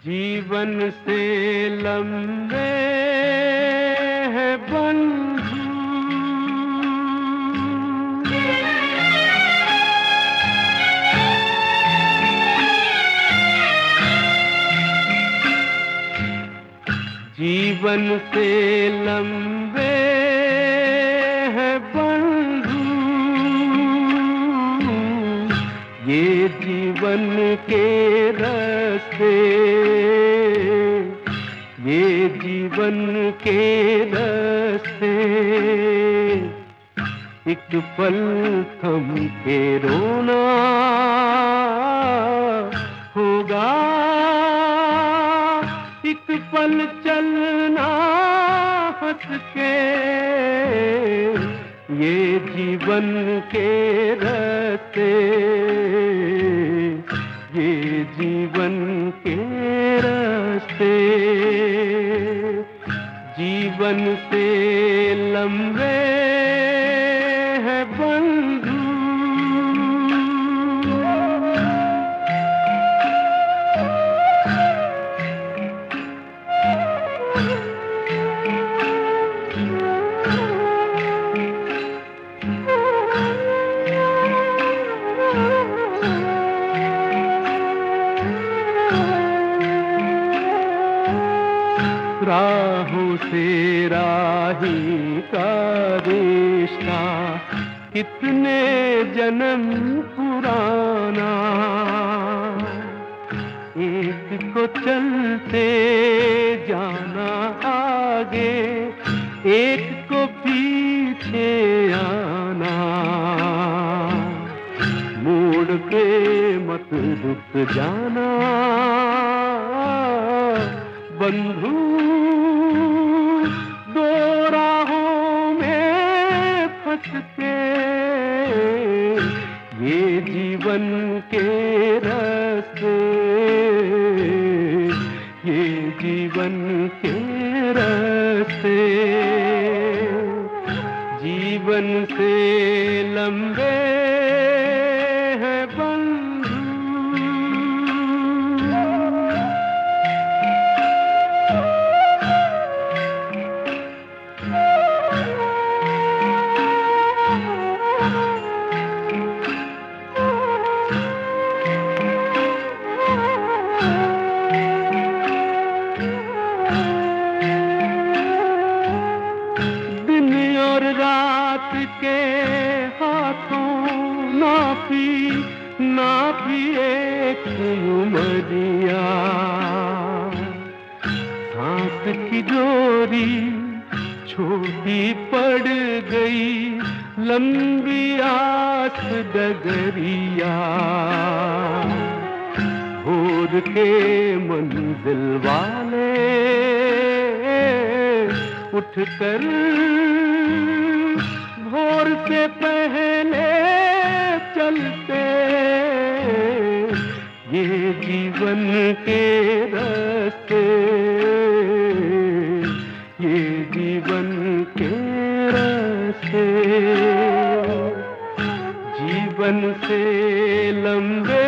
जीवन से लंबे हैं बंधु, जीवन से लंबे हैं बंधु, ये जीवन के रास्ते, ये जीवन के रास्ते। एक पल थम के रोना होगा, एक पल चलना हंस के, ये जीवन के रास्ते, ये जीवन के रास्ते। जीवन से लंबे हैं बंधु, राहों से राही का रिश्ता कितने जन्म पुराना, एक को चलते जाना आगे, एक को पीछे आना। मोड़ के मत रुक जाना बंधु, दो राहों में फंस के, ये जीवन के रास्ते, ये जीवन के रास्ते। जीवन से लंबे हैं बंधु, रात के हाथों नापी एक उमरिया, सांस की डोरी छोटी पड़ गई, लंबी आस डगरिया। भोर के मंजिल वाले उठकर भोर से पहले चलते, ये जीवन के रास्ते, ये जीवन के रास्ते। जीवन से लंबे